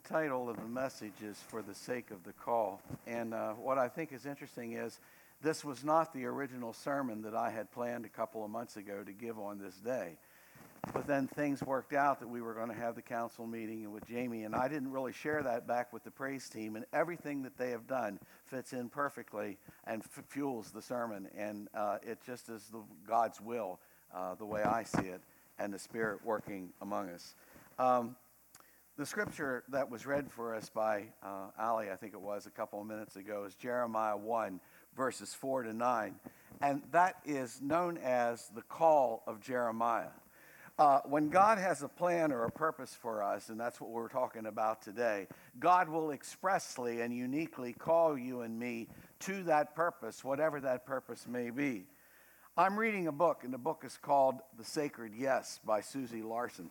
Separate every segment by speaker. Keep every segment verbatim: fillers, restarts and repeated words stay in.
Speaker 1: title of the message is For the Sake of the Call. And uh, what I think is interesting is this was not the original sermon that I had planned a couple of months ago to give on this day. But then things worked out that we were going to have the council meeting and with Jamie, and I didn't really share that back with the praise team, and everything that they have done fits in perfectly and f- fuels the sermon, and uh, it just is the, God's will, uh, the way I see it, and the Spirit working among us. Um, the scripture that was read for us by uh, Ali, I think it was, a couple of minutes ago, is Jeremiah one, verses four to nine, and that is known as the call of Jeremiah. Uh, when God has a plan or a purpose for us, and that's what we're talking about today, God will expressly and uniquely call you and me to that purpose, whatever that purpose may be. I'm reading a book, and the book is called The Sacred Yes by Susie Larson.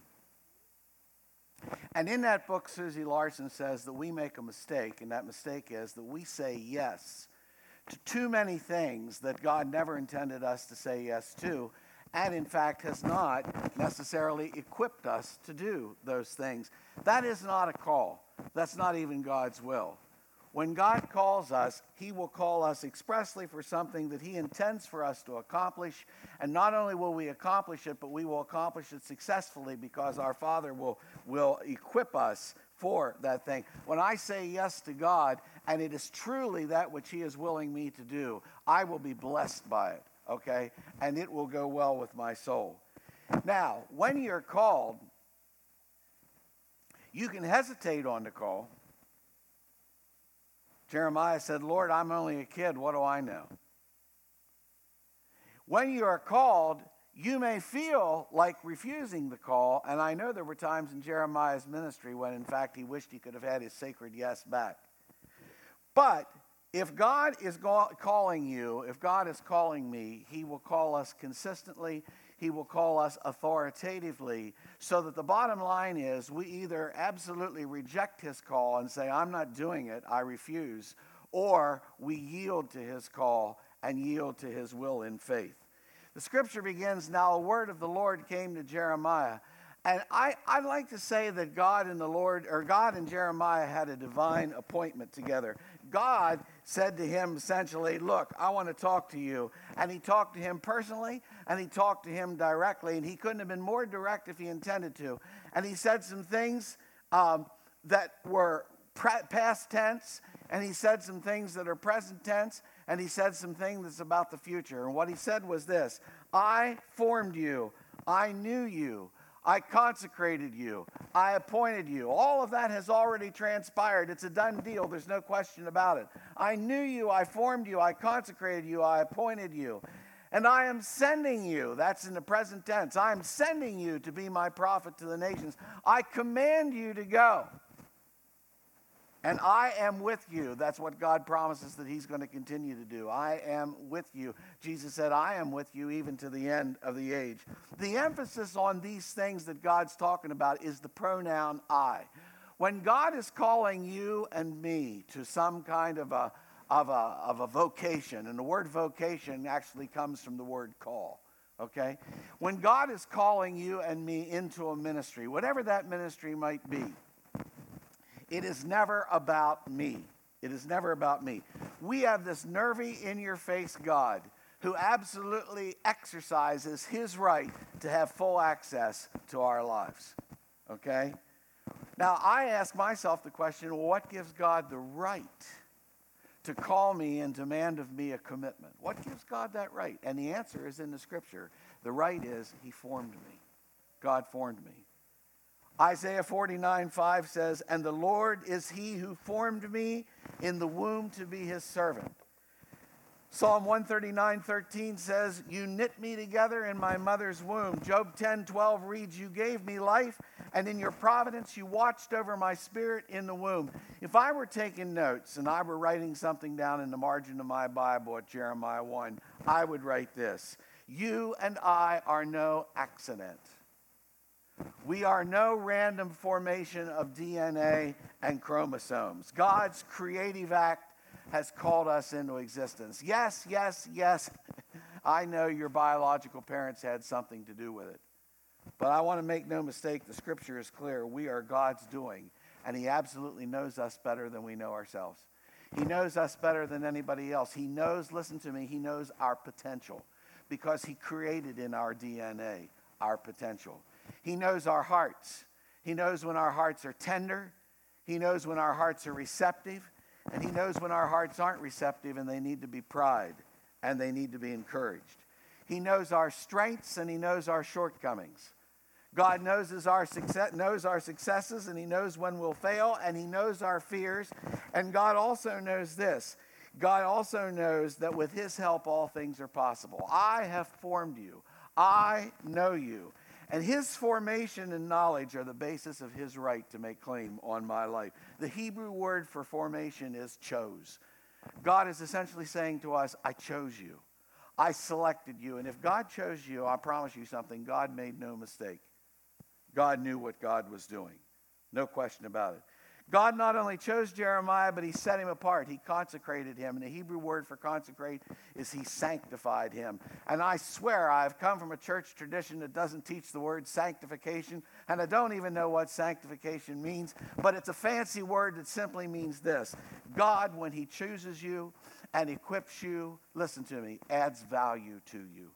Speaker 1: And in that book, Susie Larson says that we make a mistake, and that mistake is that we say yes to too many things that God never intended us to say yes to, and in fact has not necessarily equipped us to do those things. That is not a call. That's not even God's will. When God calls us, he will call us expressly for something that he intends for us to accomplish, and not only will we accomplish it, but we will accomplish it successfully because our Father will, will equip us for that thing. When I say yes to God, and it is truly that which he is willing me to do, I will be blessed by it. Okay, and it will go well with my soul. Now, when you're called, you can hesitate on the call. Jeremiah said, Lord, I'm only a kid. What do I know? When you are called, you may feel like refusing the call. And I know there were times in Jeremiah's ministry when, in fact, he wished he could have had his sacred yes back. But if God is calling you, if God is calling me, he will call us consistently. He will call us authoritatively, so that the bottom line is we either absolutely reject his call and say, I'm not doing it, I refuse, or we yield to his call and yield to his will in faith. The scripture begins, now a word of the Lord came to Jeremiah. And I, I'd like to say that God and the Lord, or God and Jeremiah had a divine appointment together. God said to him essentially, look, I want to talk to you. And he talked to him personally, and he talked to him directly, and he couldn't have been more direct if he intended to. And he said some things um, that were pre- past tense, and he said some things that are present tense, and he said some things that's about the future. And what he said was this, I formed you, I knew you, I consecrated you. I appointed you. All of that has already transpired. It's a done deal. There's no question about it. I knew you. I formed you. I consecrated you. I appointed you. And I am sending you. That's in the present tense. I am sending you to be my prophet to the nations. I command you to go. And I am with you. That's what God promises that he's going to continue to do. I am with you. Jesus said, I am with you even to the end of the age. The emphasis on these things that God's talking about is the pronoun I. When God is calling you and me to some kind of a, of a, of a vocation, and the word vocation actually comes from the word call. Okay? When God is calling you and me into a ministry, whatever that ministry might be, it is never about me. It is never about me. We have this nervy, in-your-face God who absolutely exercises his right to have full access to our lives. Okay? Now, I ask myself the question, well, what gives God the right to call me and demand of me a commitment? What gives God that right? And the answer is in the scripture. The right is he formed me. God formed me. Isaiah forty-nine five says, and the Lord is he who formed me in the womb to be his servant. Psalm one thirty-nine thirteen says, you knit me together in my mother's womb. Job ten twelve reads, you gave me life, and in your providence you watched over my spirit in the womb. If I were taking notes and I were writing something down in the margin of my Bible at Jeremiah one, I would write this, you and I are no accident. We are no random formation of D N A and chromosomes. God's creative act has called us into existence. Yes, yes, yes, I know your biological parents had something to do with it. But I want to make no mistake, the scripture is clear. We are God's doing. and he absolutely knows us better than we know ourselves. He knows us better than anybody else. He knows, listen to me, he knows our potential because he created in our D N A our potential. He knows our hearts. He knows when our hearts are tender. He knows when our hearts are receptive. And he knows when our hearts aren't receptive and they need to be pried and they need to be encouraged. He knows our strengths and he knows our shortcomings. God knows our success, knows our successes, and he knows when we'll fail, and he knows our fears. And God also knows this. God also knows that with his help, all things are possible. I have formed you. I know you. And his formation and knowledge are the basis of his right to make claim on my life. The Hebrew word for formation is chose. God is essentially saying to us, I chose you. I selected you. And if God chose you, I promise you something, God made no mistake. God knew what God was doing. No question about it. God not only chose Jeremiah, but he set him apart. He consecrated him. And the Hebrew word for consecrate is he sanctified him. And I swear I've come from a church tradition that doesn't teach the word sanctification. And I don't even know what sanctification means. But it's a fancy word that simply means this. God, when he chooses you and equips you, listen to me, adds value to you.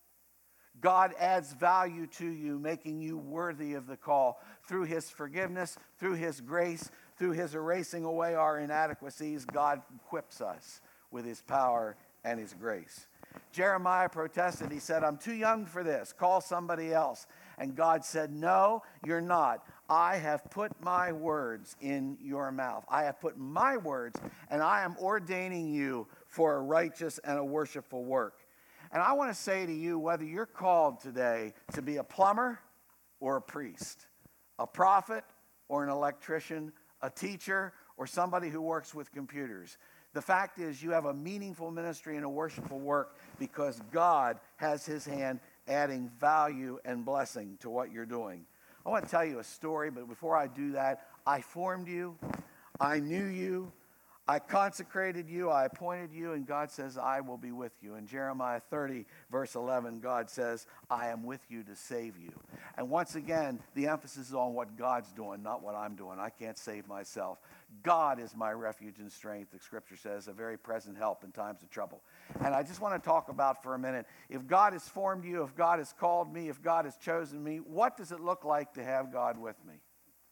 Speaker 1: God adds value to you, making you worthy of the call through his forgiveness, through his grace, through his erasing away our inadequacies. God equips us with his power and his grace. Jeremiah protested. He said, I'm too young for this. Call somebody else. And God said, no, you're not. I have put my words in your mouth. I have put my words, and I am ordaining you for a righteous and a worshipful work. And I want to say to you, whether you're called today to be a plumber or a priest, a prophet or an electrician, a teacher or somebody who works with computers, the fact is you have a meaningful ministry and a worshipful work because God has his hand adding value and blessing to what you're doing. I want to tell you a story, but before I do that, I formed you, I knew you, I consecrated you, I appointed you, and God says, I will be with you. In Jeremiah thirty, verse eleven, God says, I am with you to save you. And once again, the emphasis is on what God's doing, not what I'm doing. I can't save myself. God is my refuge and strength, the scripture says, a very present help in times of trouble. And I just want to talk about for a minute, if God has formed you, if God has called me, if God has chosen me, what does it look like to have God with me?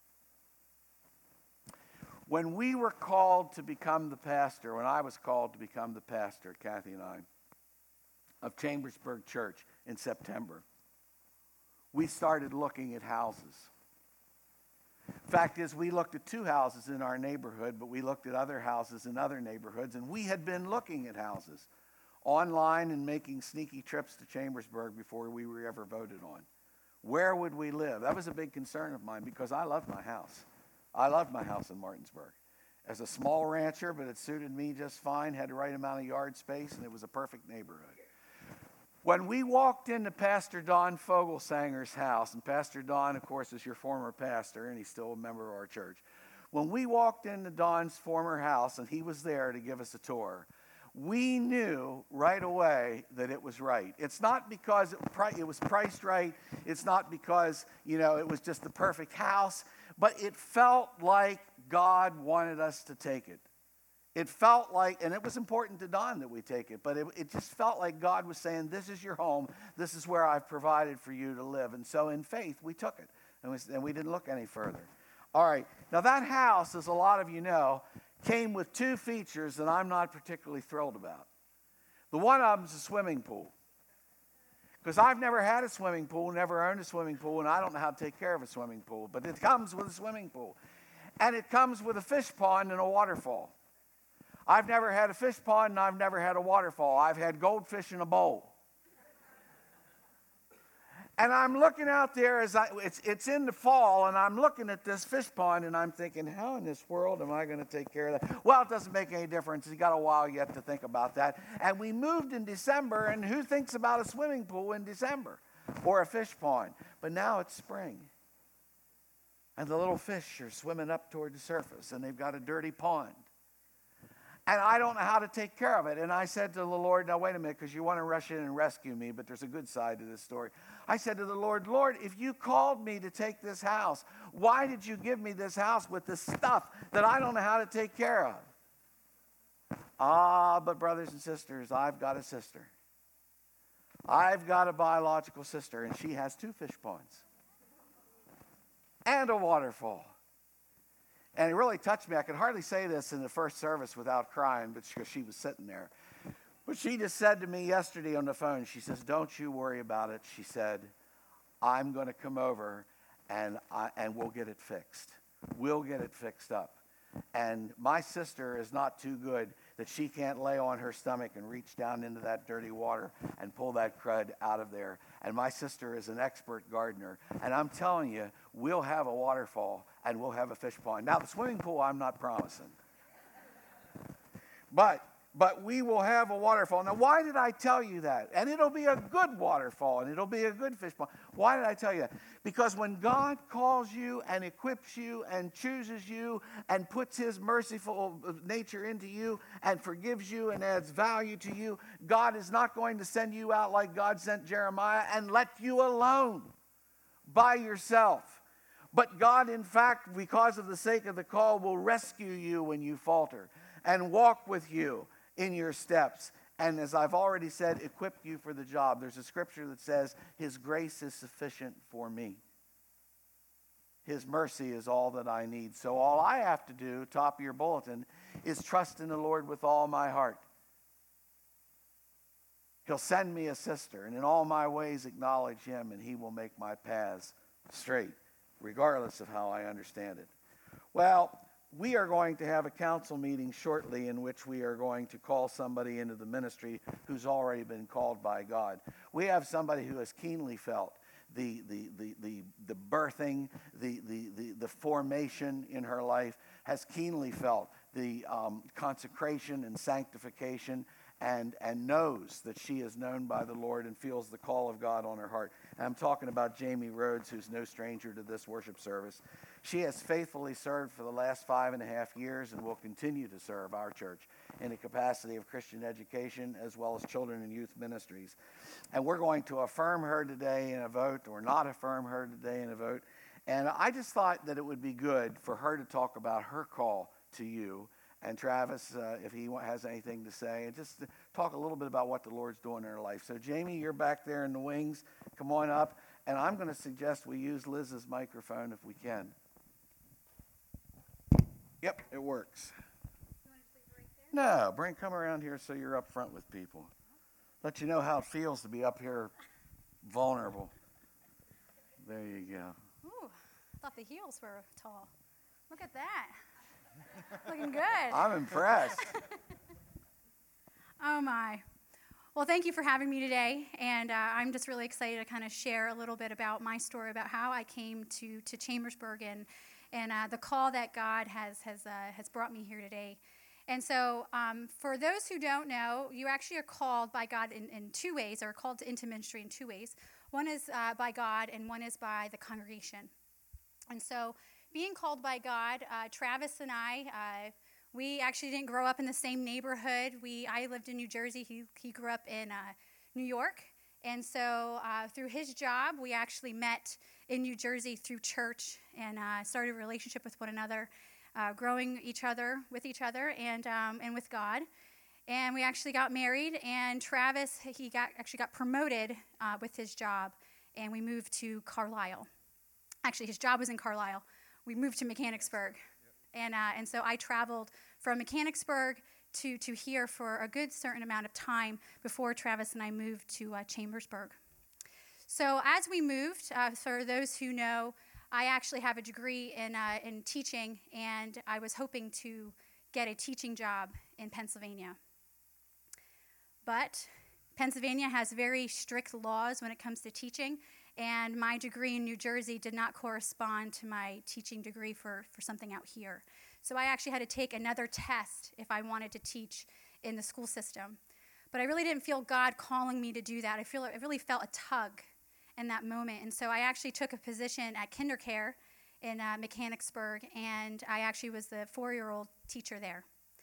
Speaker 1: When we were called to become the pastor, when I was called to become the pastor, Kathy and I, of Chambersburg Church in September, we started looking at houses. Fact is, we looked at two houses in our neighborhood, but we looked at other houses in other neighborhoods, and we had been looking at houses online and making sneaky trips to Chambersburg before we were ever voted on. Where would we live? That was a big concern of mine because I loved my house. I loved my house in Martinsburg. As a small rancher, but it suited me just fine, had the right amount of yard space, and it was a perfect neighborhood. When we walked into Pastor Don Fogelsanger's house, and Pastor Don, of course, is your former pastor, and he's still a member of our church. When we walked into Don's former house, and he was there to give us a tour, we knew right away that it was right. It's not because it was priced right. It's not because, you know, it was just the perfect house. But it felt like God wanted us to take it. It felt like, and it was important to Don that we take it, but it, it just felt like God was saying, this is your home. This is where I've provided for you to live. And so in faith, we took it, and we, and we didn't look any further. All right. Now that house, as a lot of you know, came with two features that I'm not particularly thrilled about. The one of them is a swimming pool. Because I've never had a swimming pool, never owned a swimming pool, and I don't know how to take care of a swimming pool. But it comes with a swimming pool. And it comes with a fish pond and a waterfall. I've never had a fish pond, and I've never had a waterfall. I've had goldfish in a bowl. And I'm looking out there, as I, it's, it's in the fall, and I'm looking at this fish pond, and I'm thinking, how in this world am I going to take care of that? Well, it doesn't make any difference. You got a while yet to think about that. And we moved in December, and who thinks about a swimming pool in December or a fish pond? But now it's spring, and the little fish are swimming up toward the surface, and they've got a dirty pond. and I don't know how to take care of it. And I said to the Lord, now wait a minute, because you want to rush in and rescue me, but there's a good side to this story. I said to the Lord, Lord, if you called me to take this house, why did you give me this house with this stuff that I don't know how to take care of? Ah, but brothers and sisters, I've got a sister. I've got a biological sister, and she has two fish ponds and a waterfall. And it really touched me. I could hardly say this in the first service without crying, but because she was sitting there. But she just said to me yesterday on the phone, she says, don't you worry about it. She said, I'm going to come over and I, and we'll get it fixed. We'll get it fixed up. And my sister is not too good that she can't lay on her stomach and reach down into that dirty water and pull that crud out of there. And my sister is an expert gardener. And I'm telling you, we'll have a waterfall and we'll have a fish pond. Now, the swimming pool, I'm not promising. But But we will have a waterfall. Now, why did I tell you that? And it'll be a good waterfall, and it'll be a good fish pond. Why did I tell you that? Because when God calls you and equips you and chooses you and puts his merciful nature into you and forgives you and adds value to you, God is not going to send you out like God sent Jeremiah and let you alone by yourself. But God, in fact, because of the sake of the call, will rescue you when you falter and walk with you in your steps, and as I've already said, equip you for the job. There's a scripture that says, his grace is sufficient for me. His mercy is all that I need. So all I have to do, top of your bulletin, is trust in the Lord with all my heart. He'll send me a sister, and in all my ways acknowledge him, and he will make my paths straight, regardless of how I understand it. Well, we are going to have a council meeting shortly in which we are going to call somebody into the ministry who's already been called by God. We have somebody who has keenly felt the the the the, the birthing, the, the the the formation in her life, has keenly felt the um, consecration and sanctification, and and knows that she is known by the Lord and feels the call of God on her heart. And I'm talking about Jamie Rhodes, who's no stranger to this worship service. She has faithfully served for the last five and a half years and will continue to serve our church in the capacity of Christian education as well as children and youth ministries. And we're going to affirm her today in a vote or not affirm her today in a vote. And I just thought that it would be good for her to talk about her call to you. And Travis, uh, if he has anything to say, and just to talk a little bit about what the Lord's doing in her life. So Jamie, you're back there in the wings. Come on up. And I'm going to suggest we use Liz's microphone if we can. Yep, it works.
Speaker 2: You want to sleep right there?
Speaker 1: No, bring come around here so you're up front with people. Let you know how it feels to be up here vulnerable. There you go.
Speaker 2: Ooh, I thought the heels were tall. Look at that. Looking good.
Speaker 1: I'm impressed.
Speaker 2: Oh, my. Well, thank you for having me today. And uh, I'm just really excited to kind of share a little bit about my story, about how I came to, to Chambersburg and and uh, the call that God has has uh, has brought me here today. And so um, for those who don't know, you actually are called by God in, in two ways, or called into ministry in two ways. One is uh, by God, and one is by the congregation. And so being called by God, uh, Travis and I, uh, we actually didn't grow up in the same neighborhood. We I lived in New Jersey. He, he grew up in uh, New York. And so uh, through his job, we actually met in New Jersey through church and uh, started a relationship with one another, uh, growing each other with each other and um, and with God. And we actually got married. And Travis, he got actually got promoted uh, with his job, and we moved to Carlisle. Actually, his job was in Carlisle. We moved to Mechanicsburg, yep. and uh, and so I traveled from Mechanicsburg to to here for a good certain amount of time before Travis and I moved to uh, Chambersburg. So as we moved, uh, for those who know, I actually have a degree in uh, in teaching, and I was hoping to get a teaching job in Pennsylvania. But Pennsylvania has very strict laws when it comes to teaching, and my degree in New Jersey did not correspond to my teaching degree for, for something out here. So I actually had to take another test if I wanted to teach in the school system. But I really didn't feel God calling me to do that. I feel I really felt a tug in that moment. And so I actually took a position at KinderCare in uh, Mechanicsburg, and I actually was the four-year-old teacher there.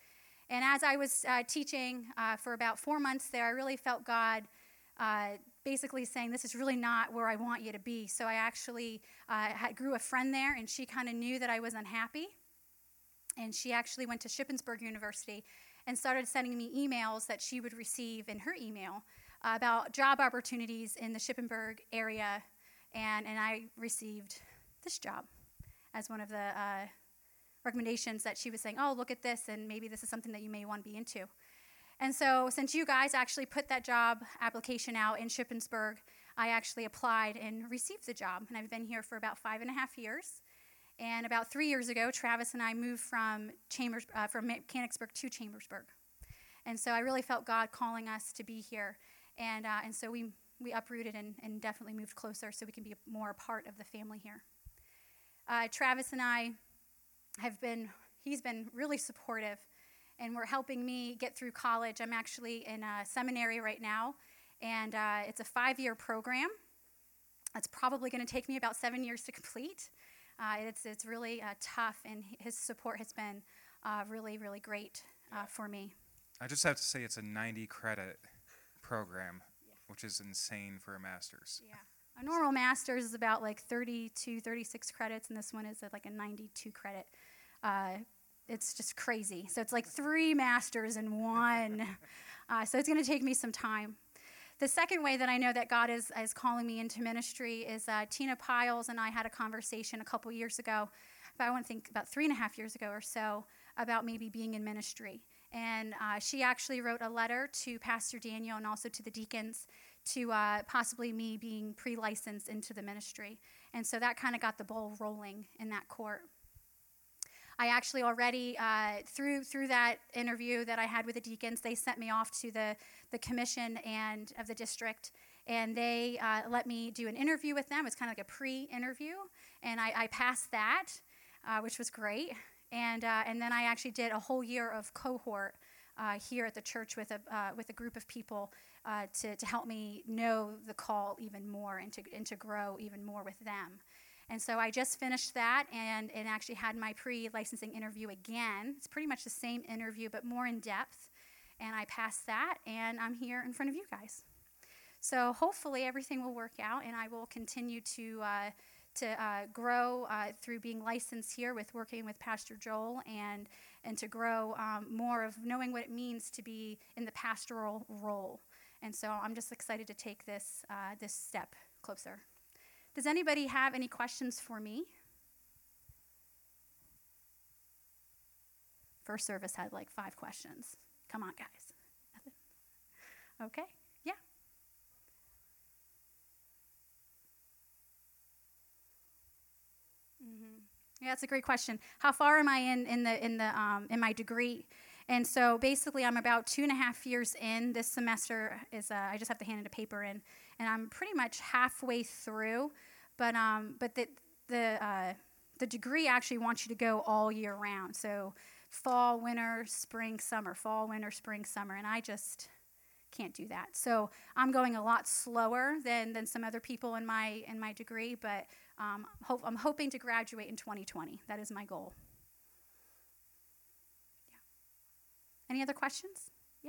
Speaker 2: And as I was uh, teaching uh, for about four months there, I really felt God uh, basically saying, this is really not where I want you to be. So I actually uh, had, grew a friend there, and she kind of knew that I was unhappy. And she actually went to Shippensburg University and started sending me emails that she would receive in her email uh, about job opportunities in the Shippensburg area. And, and I received this job as one of the uh, recommendations that she was saying, oh, look at this, and maybe this is something that you may want to be into. And so since you guys actually put that job application out in Shippensburg, I actually applied and received the job. And I've been here for about five and a half years. And about three years ago, Travis and I moved from Chambers, uh, from Mechanicsburg to Chambersburg. And so I really felt God calling us to be here. And, uh, and so we, we uprooted and, and definitely moved closer so we can be more a part of the family here. Uh, Travis and I have been, he's been really supportive, and we're helping me get through college. I'm actually in a seminary right now, and uh, it's a five-year program. It's probably going to take me about seven years to complete. Uh, it's it's really uh, tough, and his support has been uh, really, really great uh, for me.
Speaker 3: I just have to say it's a ninety credit program,
Speaker 2: Yeah.
Speaker 3: which is insane for a master's.
Speaker 2: Yeah. A normal master's is about like thirty-two, thirty-six credits, and this one is at like a ninety-two credit. Uh, it's just crazy. So it's like three masters in one. uh, so it's going to take me some time. The second way that I know that God is, is calling me into ministry is uh, Tina Piles and I had a conversation a couple years ago, but I want to think about three and a half years ago or so, about maybe being in ministry. And uh, she actually wrote a letter to Pastor Daniel and also to the deacons to uh, possibly me being pre-licensed into the ministry. And so that kind of got the ball rolling in that court. I actually already, uh, through through that interview that I had with the deacons, they sent me off to the, the commission and of the district, and they uh, let me do an interview with them. It was kind of like a pre-interview, and I, I passed that, uh, which was great. And uh, and then I actually did a whole year of cohort uh, here at the church with a uh, with a group of people uh, to to help me know the call even more and to and to grow even more with them. And so I just finished that and, and actually had my pre-licensing interview again. It's pretty much the same interview, but more in depth. And I passed that, and I'm here in front of you guys. So hopefully everything will work out, and I will continue to uh, to uh, grow uh, through being licensed here with working with Pastor Joel, and and to grow um, more of knowing what it means to be in the pastoral role. And so I'm just excited to take this uh, this step closer. Does anybody have any questions for me? First service had like five questions. Come on, guys. Nothing? Okay, yeah. Mm-hmm. Yeah, that's a great question. How far am I in in the in the um, in my degree? And so basically, I'm about two and a half years in. This semester is uh, I just have to hand in a paper in, and I'm pretty much halfway through. But um, but the the uh, the degree actually wants you to go all year round. So fall, winter, spring, summer, fall, winter, spring, summer, and I just can't do that. So I'm going a lot slower than than some other people in my in my degree. But um, hope, I'm hoping to graduate in twenty twenty. That is my goal. Any other questions? Yeah.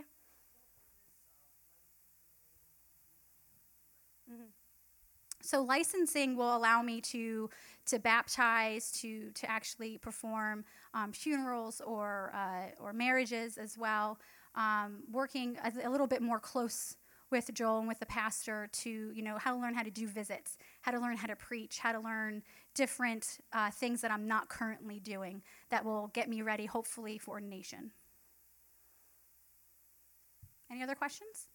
Speaker 2: Mm-hmm. So licensing will allow me to to baptize, to to actually perform um, funerals or uh, or marriages as well. Um, working a, a little bit more close with Joel and with the pastor to, you know, how to learn how to do visits, how to learn how to preach, how to learn different uh, things that I'm not currently doing that will get me ready, hopefully, for ordination. Any other questions?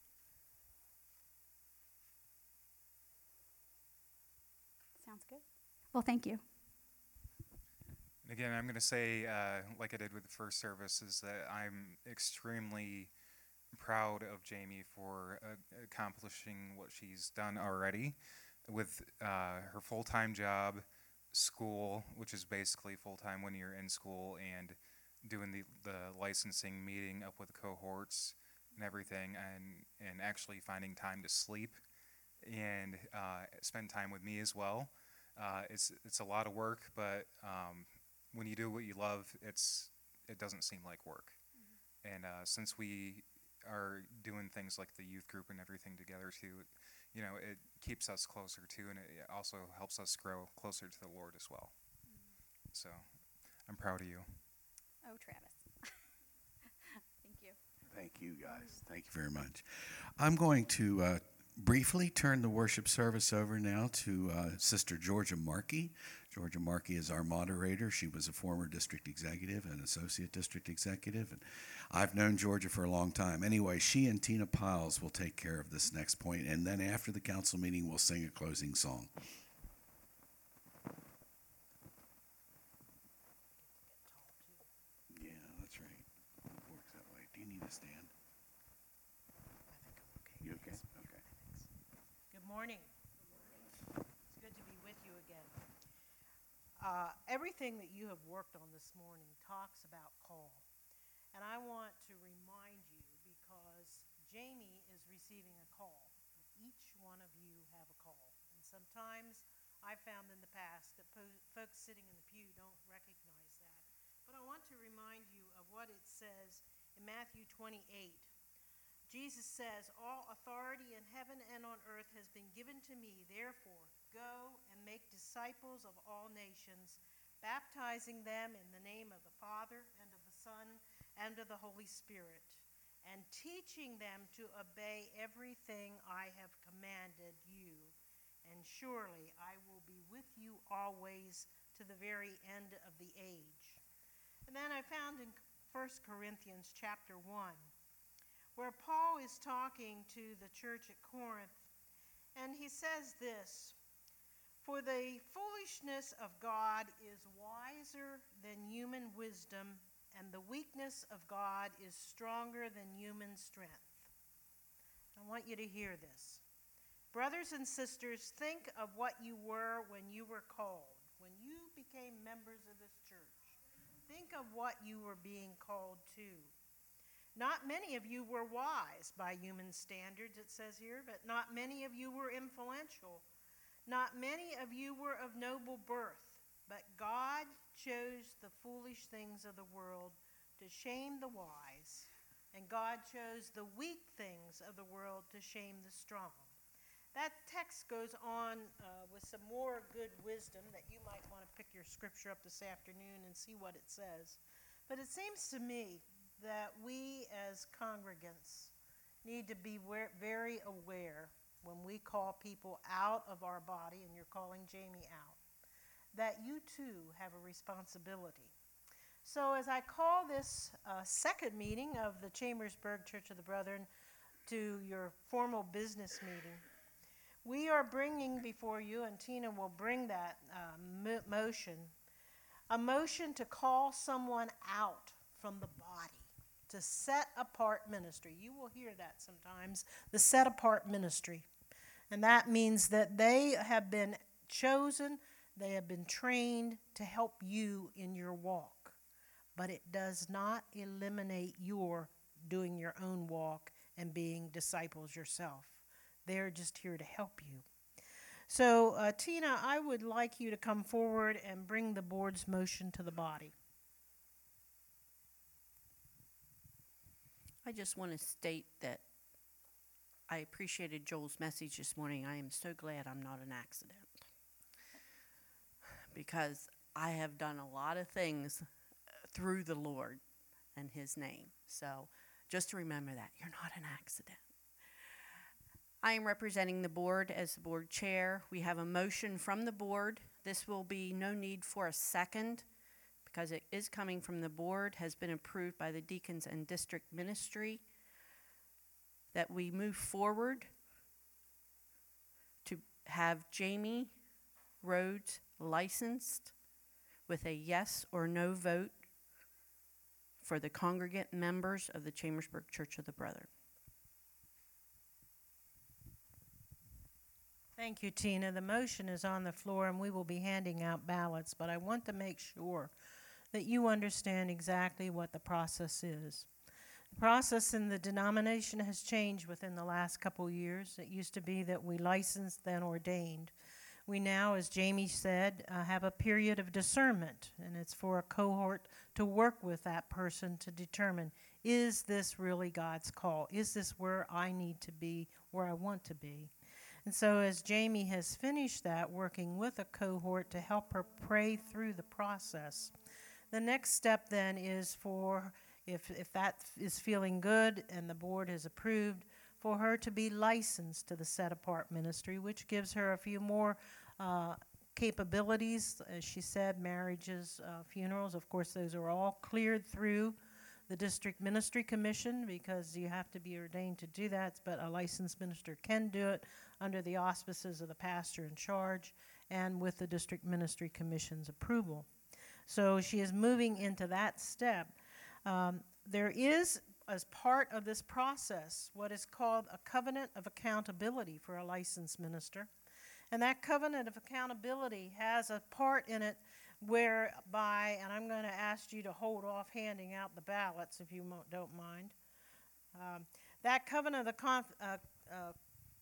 Speaker 2: Sounds good. Well, thank you.
Speaker 3: And again, I'm going to say, uh, like I did with the first service, is that I'm extremely proud of Jamie for uh, accomplishing what she's done already with uh, her full-time job, school, which is basically full-time when you're in school, and doing the, the licensing, meeting up with the cohorts and everything, and, and actually finding time to sleep and uh, spend time with me as well. Uh, it's it's a lot of work, but um, when you do what you love, it's it doesn't seem like work. And uh, since we are doing things like the youth group and everything together too, you know, it keeps us closer too, and it also helps us grow closer to the Lord as well. So I'm proud of you.
Speaker 2: Oh, Travis. Thank you.
Speaker 1: Thank you, guys. Thank you very much. I'm going to uh, briefly turn the worship service over now to uh, Sister Georgia Markey. Georgia Markey is our moderator. She was a former district executive and associate district executive, and I've known Georgia for a long time. Anyway, she and Tina Piles will take care of this next point, and then after the council meeting, we'll sing a closing song. Yeah, that's right. It works that way. Do you need a stand? You okay? Okay.
Speaker 4: Good morning. It's good to be with you again. Uh, everything that you have worked on this morning talks about call. And I want to remind you, because Jamie is receiving a call. Each one of you have a call. And sometimes I've found in the past that po- folks sitting in the pew don't recognize that. But I want to remind you of what it says in Matthew twenty-eight. Jesus says, "All authority in heaven and on earth has been given to me. Therefore, go and make disciples of all nations, baptizing them in the name of the Father and of the Son and of the Holy Spirit, and teaching them to obey everything I have commanded you. And surely I will be with you always to the very end of the age." And then I found in First Corinthians chapter one, where Paul is talking to the church at Corinth, and he says this, "For the foolishness of God is wiser than human wisdom, and the weakness of God is stronger than human strength." I want you to hear this. Brothers and sisters, think of what you were when you were called, when you became members of this church. Think of what you were being called to. Not many of you were wise by human standards, it says here, but not many of you were influential. Not many of you were of noble birth, but God chose the foolish things of the world to shame the wise, and God chose the weak things of the world to shame the strong. That text goes on uh, with some more good wisdom that you might want to pick your scripture up this afternoon and see what it says. But it seems to me that we as congregants need to be very aware when we call people out of our body, and you're calling Jamie out, that you too have a responsibility. So as I call this uh, second meeting of the Chambersburg Church of the Brethren to your formal business meeting, we are bringing before you, and Tina will bring that uh, mo- motion, a motion to call someone out from the body, to set apart ministry. You will hear that sometimes, the set apart ministry. And that means that they have been chosen, they have been trained to help you in your walk. But it does not eliminate your doing your own walk and being disciples yourself. They're just here to help you. So, uh, Tina, I would like you to come forward and bring the board's motion to the body.
Speaker 5: I just want to state that I appreciated Joel's message this morning. I am so glad I'm not an accident, because I have done a lot of things through the Lord and His name. So just to remember that, you're not an accident. I am representing the board as the board chair. We have a motion from the board. This will be no need for a second, because it is coming from the board, has been approved by the deacons and district ministry, that we move forward to have Jamie Rhodes licensed with a yes or no vote for the congregant members of the Chambersburg Church of the Brethren.
Speaker 4: Thank you, Tina. The motion is on the floor, and we will be handing out ballots, but I want to make sure that you understand exactly what the process is. The process in the denomination has changed within the last couple years. It used to be that we licensed, then ordained. We now, as Jamie said, uh, have a period of discernment, and it's for a cohort to work with that person to determine, Is this really God's call? Is this where I need to be, where I want to be? And so as Jamie has finished that, working with a cohort to help her pray through the process, the next step then is for, if, if that is feeling good and the board has approved, for her to be licensed to the Set Apart Ministry, which gives her a few more uh, capabilities. As she said, marriages, uh, funerals, of course, those are all cleared through the District Ministry Commission because you have to be ordained to do that, but a licensed minister can do it under the auspices of the pastor in charge and with the District Ministry Commission's approval. So she is moving into that step. Um, there is, as part of this process, what is called a covenant of accountability for a licensed minister. And that covenant of accountability has a part in it whereby, and I'm going to ask you to hold off handing out the ballots if you mo- don't mind. Um, that covenant of, conf- uh, uh,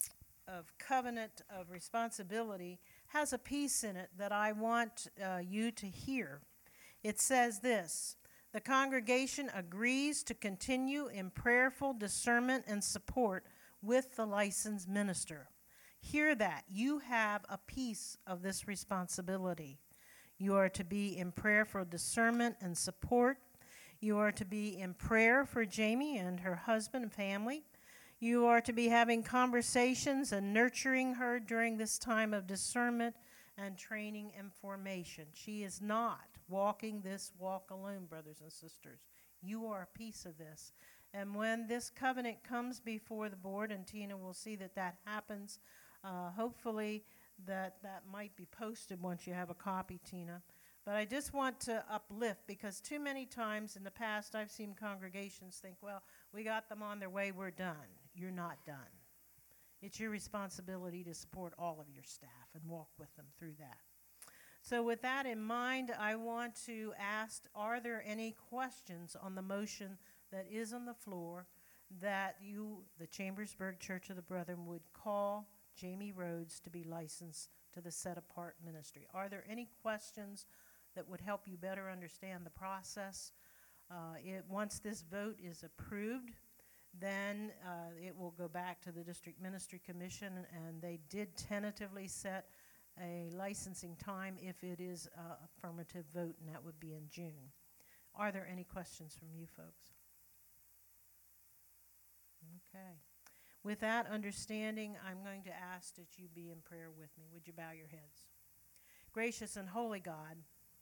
Speaker 4: of covenant of responsibility has a piece in it that I want uh, you to hear. It says this: the congregation agrees to continue in prayerful discernment and support with the licensed minister. Hear that. You have a piece of this responsibility. You are to be in prayer for discernment and support. You are to be in prayer for Jamie and her husband and family. You are to be having conversations and nurturing her during this time of discernment and training and formation. She is not walking this walk alone, brothers and sisters. You are a piece of this. And when this covenant comes before the board, and Tina will see that that happens, uh, hopefully that that might be posted once you have a copy, Tina. But I just want to uplift, because too many times in the past I've seen congregations think, well, we got them on their way, we're done. You're not done. It's your responsibility to support all of your staff and walk with them through that. So with that in mind, I want to ask, are there any questions on the motion that is on the floor that you, the Chambersburg Church of the Brethren, would call Jamie Rhodes to be licensed to the Set Apart Ministry? Are there any questions that would help you better understand the process? Uh, it, once this vote is approved, then uh, it will go back to the District Ministry Commission, and they did tentatively set a licensing time if it is an affirmative vote, and that would be in June. Are there any questions from you folks? Okay. With that understanding, I'm going to ask that you be in prayer with me. Would you bow your heads? Gracious and holy God,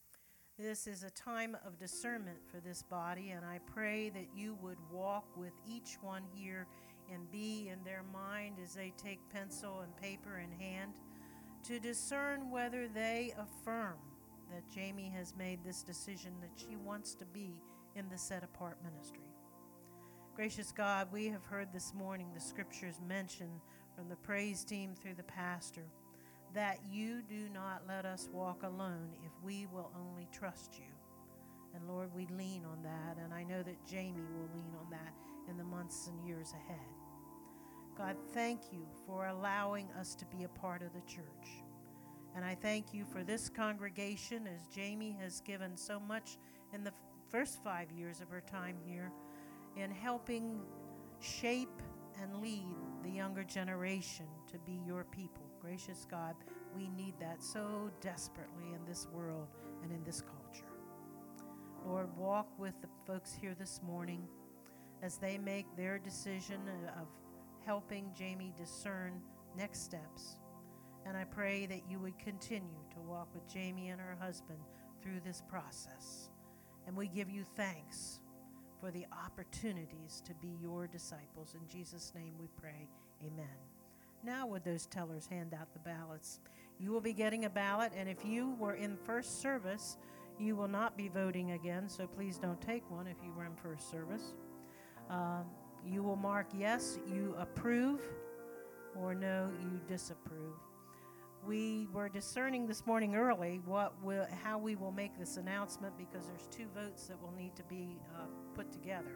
Speaker 4: this is a time of discernment for this body, and I pray that you would walk with each one here and be in their mind as they take pencil and paper in hand to discern whether they affirm that Jamie has made this decision that she wants to be in the Set Apart Ministry. Gracious God, we have heard this morning the scriptures mentioned from the praise team through the pastor that you do not let us walk alone if we will only trust you. And Lord, we lean on that, and I know that Jamie will lean on that in the months and years ahead. God, thank you for allowing us to be a part of the church. And I thank you for this congregation, as Jamie has given so much in the first five years of her time here in helping shape and lead the younger generation to be your people. Gracious God, we need that so desperately in this world and in this culture. Lord, walk with the folks here this morning as they make their decision of helping Jamie discern next steps. And I pray that you would continue to walk with Jamie and her husband through this process. And we give you thanks for the opportunities to be your disciples. In Jesus' name we pray, amen. Now would those tellers hand out the ballots? You will be getting a ballot, and if you were in first service, you will not be voting again, so please don't take one if you were in first service. Uh, you will mark yes, you approve, or no, you disapprove. We were discerning this morning early what will, how we will make this announcement, because there's two votes that will need to be uh, put together.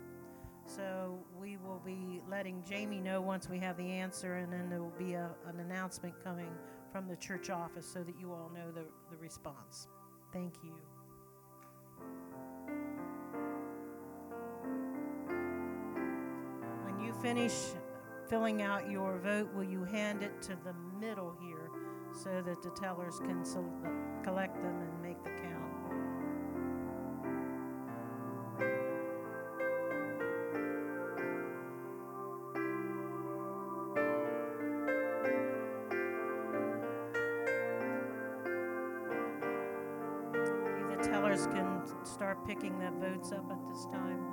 Speaker 4: So we will be letting Jamie know once we have the answer, and then there will be a, an announcement coming from the church office so that you all know the, the response. Thank you. finish filling out your vote, will you hand it to the middle here so that the tellers can sel- collect them and make the count? The tellers can start picking the votes up at this time.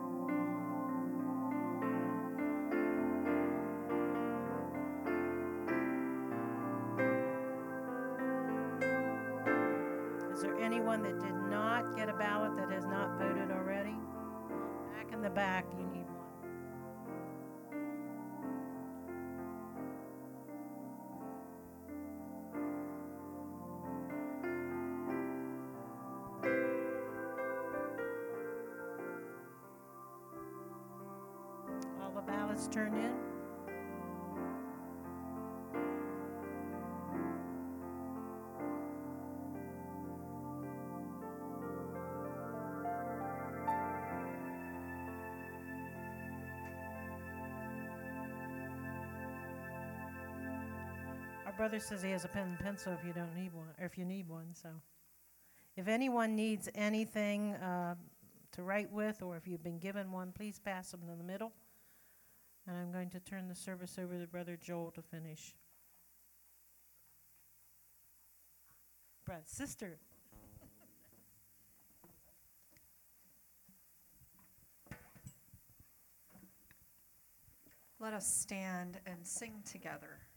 Speaker 4: Is there anyone that did not get a ballot that has not voted already? Back in the back, you need one. All the ballots turned in? Our brother says he has a pen and pencil if you don't need one, or if you need one, so. If anyone needs anything uh, to write with, or if you've been given one, please pass them in the middle. And I'm going to turn the service over to Brother Joel to finish. Brother, sister.
Speaker 6: Let us stand and sing together.